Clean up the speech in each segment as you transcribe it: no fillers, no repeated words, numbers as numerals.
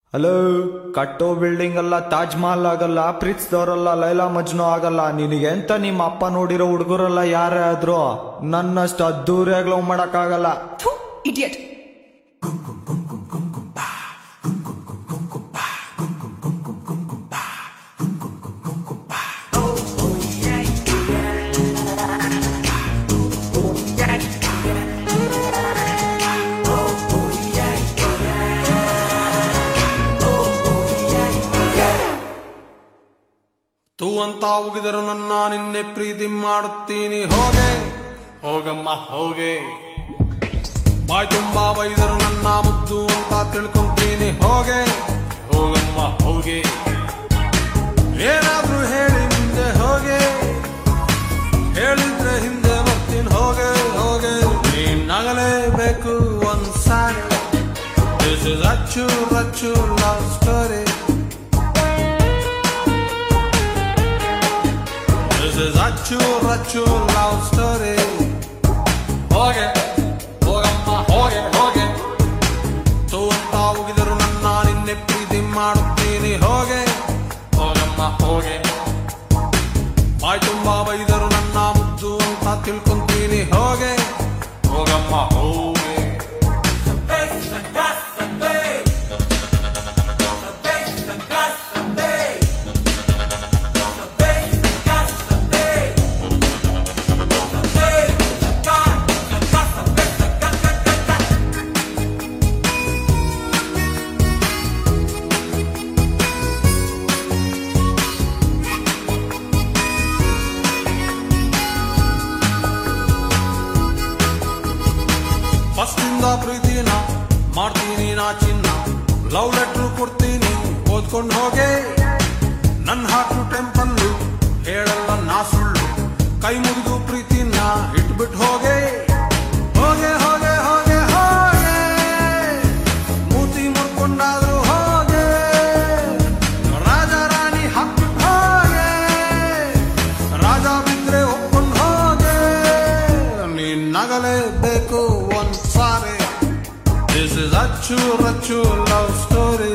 Hello, ಕಟ್ಟೋ building ಅಲ್ಲ, ತಾಜ್ ಮಹಲ್ ಆಗಲ್ಲ, ಪ್ರೀತಿಸಿದವರಲ್ಲ, ಲೈಲಾ ಮಜ್ನು ಆಗಲ್ಲ. ನಿನಗೆಂತ ನಿಮ್ಮ ಅಪ್ಪ ನೋಡಿರೋ ಹುಡುಗರಲ್ಲ ಯಾರೇ ಆದ್ರೂ ನನ್ನಷ್ಟು ಅದ್ದೂರಿಯಾಗಿ ಲವ್ ಮಾಡಕ್ಕಾಗಲ್ಲ. ಇಡಿಯಟ್. ತೂ ಅಂತ ಹೋಗಿದರು ನನ್ನ ನಿನ್ನೆ ಪ್ರೀತಿ ಮಾಡುತ್ತೀನಿ. ಹೋಗೆ ಹೋಗಮ್ಮ ಹೋಗೆ, ಬಾಯ್ ತುಂಬಾ ಬೈದರು ನನ್ನ ಮುದ್ದು ಅಂತ ತಿಳ್ಕೊಂತೀನಿ. ಹೋಗೆ ಹೋಗಮ್ಮ ಹೋಗೆ, ಏನಾದ್ರೂ ಹೇಳಿ ಮುಂದೆ ಹೋಗೆ, ಹೇಳಿದ್ರೆ ಹಿಂದೆ ಬರ್ತೀನಿ. ಹೋಗೆ ಹೋಗೆ, ನೀನಾಗಲೇಬೇಕು ಒಂದ್ಸಾರಿ. This is Achchu Rachchu love story. Rachchu Rachchu love story. ಹೋಗೆ ಹೋಗಮ್ಮ ಹೋಗೆ ಹೋಗೆ, ತೂ ಅಂತ ಹೋಗಿದರು ನನ್ನ ನಿನ್ನೆ ಪ್ರೀತಿ ಮಾಡುತ್ತೀನಿ. ಹೋಗೆ ಹೋಗಮ್ಮ ಹೋಗೆ, ಬಾಯ್ ತುಂಬಾ ಬೈದರು ನನ್ನ ಮುದ್ದು ಅಂತ ತಿಳ್ಕೊಂತೀನಿ. ಹೋಗೆ ಹೋಗಮ್ಮ ಹೋಗೆ. ಫಸ್ಟಿಂದ ಪ್ರೀತಿನ ಮಾಡ್ತೀನಿ ನಾ ಚಿನ್ನ, ಲವ್ ಲೆಟ್ರು ಕೊಡ್ತೀನಿ ಓದ್ಕೊಂಡು ಹೋಗೆ. ನನ್ನ ಹಾಕು ಟೆಂಪಲ್ಲು ಹೇಳಲ್ಲ ನಾ ಸುಳ್ಳು, ಕೈ ಮುಗಿದು ಪ್ರೀತಿನ ಇಟ್ಬಿಟ್ಟು ಹೋಗೆ. ಹೋಗೆ ಹೋಗೆ ಹೋಗೆ ಹೋಗೆ, ಮೂತಿ ಮುರ್ಕೊಂಡಾದ್ರು ಹೋಗೆ, ರಾಜ ರಾಣಿ ಹಾಕ್ಬಿಟ್ಟು ಹೋಗೆ, ರಾಜ ಬಿದ್ರೆ ಒಪ್ಕೊಂಡು ಹೋಗೆ. ನೀನ್ ನಗಲೇಬೇಕು ಒಂದ್ಸಾರಿ. This is Achchu Rachchu love story.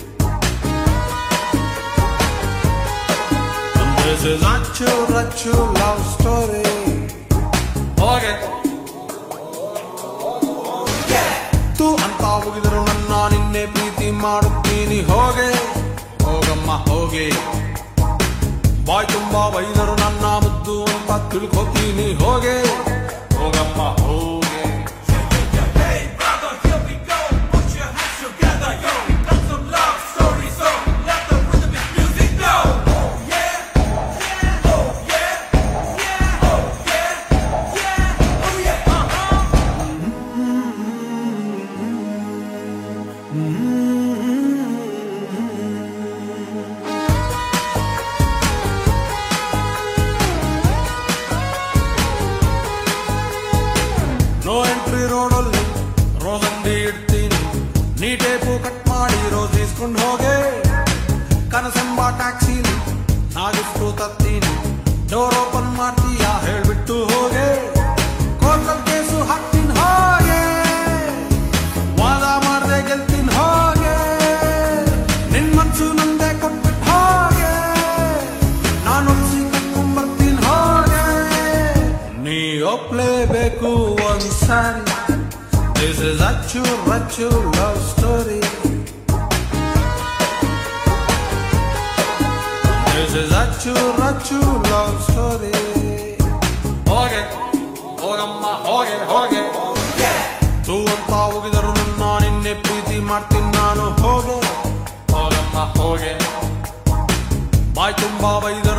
This is Achchu Rachchu love story. ಹೋಗೆ ತೂ ಅಂತ ಹೋಗಿದರು ನನ್ನ ನಿನ್ನೆ ಪ್ರೀತಿ ಮಾಡುತ್ತೀನಿ. ಹೋಗೆ ಹೋಗಮ್ಮ ಹೋಗೆ, ಬಾಯ್ ತುಂಬಾ ಬೈದರು ನನ್ನ ಮುದ್ದು ಅಂತ ತಿಳ್ಕೊತೀನಿ. ಹೋಗೆ ಹೋಗಮ್ಮ ಹೋಗೆ. ನೋ ಎಂಟ್ರಿ ರೋಡಲ್ಲಿ ರೋಸ್ ಅಂಗಡಿ ಇಡ್ತೀನಿ, ನೀ ಟೇಪು ಕಟ್ ಮಾಡಿ ರೋಸ್ ಇಸ್ಕೊಂಡು ಹೋಗೆ. ಕನಸೆಂಬ ಟ್ಯಾಕ್ಸಿಲಿ ನಾಗಿಸ್ತು ತತ್ತೀನಿ, ಡೋರ್ ಓಪನ್ ಮಾಡ್ತೀಯ ಹೇಳ್ಬಿಟ್ಟು ಹೋಗೆ. ಕೋರ್ಟಲ್ ಕೇಸು ಹಾಕ್ತೀನಿ ಹೋಗೆ, ವಾದ ಮಾಡ್ದೆ ಗೆಲ್ತೀನಿ ಹೋಗೆ. ನಿನ್ ಮನ್ಸು ನಂದೆ ಕೊಟ್ಬಿಟ್ಟು ಹೋಗೆ, ನಾನು ಕಟ್ಕೊಂಡ್ಬರ್ತೀನಿ ಹೋಗೆ. ನೀ ಒಪ್ಲೇಬೇಕು ಒಂದ್ಸಾರಿ. This is Achchu Rachchu love story. This is Achchu Rachchu love story. ಹೋಗೆ ಹೋಗಮ್ಮ ಹೋಗೆ ಹೋಗೆ, ತೂ ಅಂತ ಹೋಗಿದರು ನನ್ನ ನಿನ್ನೆ ಪ್ರೀತಿ ಮಾಡ್ತೀನಿ ನಾನು. ಹೋಗೆ ಹೋಗಮ್ಮ ಹೋಗೆ, ಬಾಯ್ ತುಂಬಾ ಬೈದರು